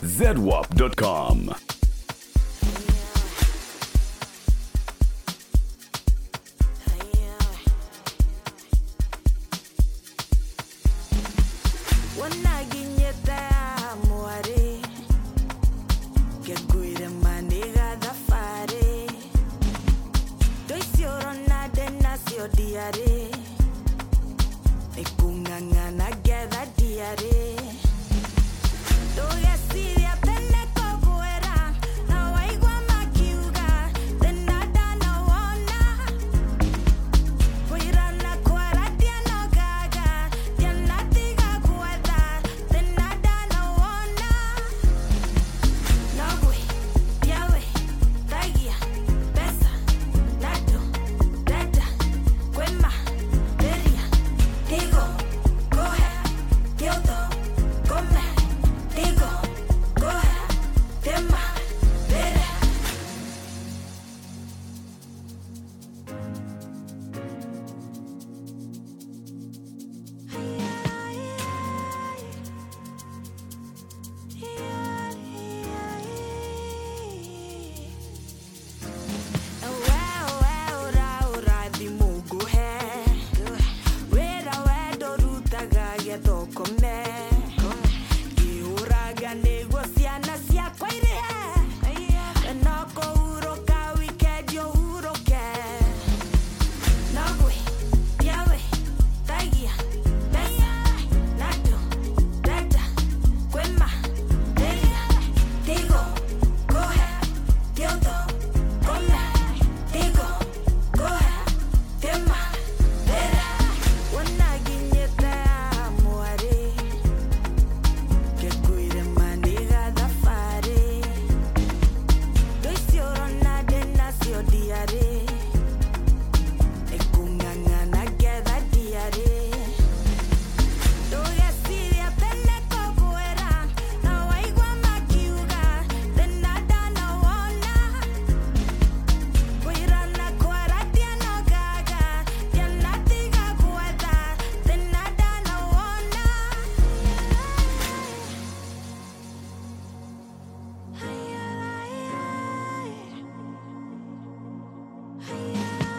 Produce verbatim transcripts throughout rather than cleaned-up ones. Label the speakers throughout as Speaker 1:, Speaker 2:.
Speaker 1: zedwap dot com.
Speaker 2: Diare, e kungangana geda diare. Do ya siria tene koguera, na waigwa makiuga, tenada na wona. Huirana kwara diano gaga, diana tiga kuweda, tenada na wona. Nagwe, yawe, tagia, pesa, nato, dada. Quema, Beria, Digo, Gohe, Kyoto, Come, Digo, Gohe, Tema, Bere.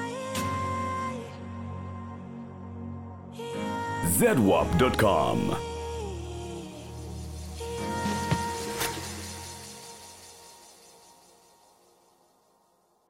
Speaker 1: zedwap dot com.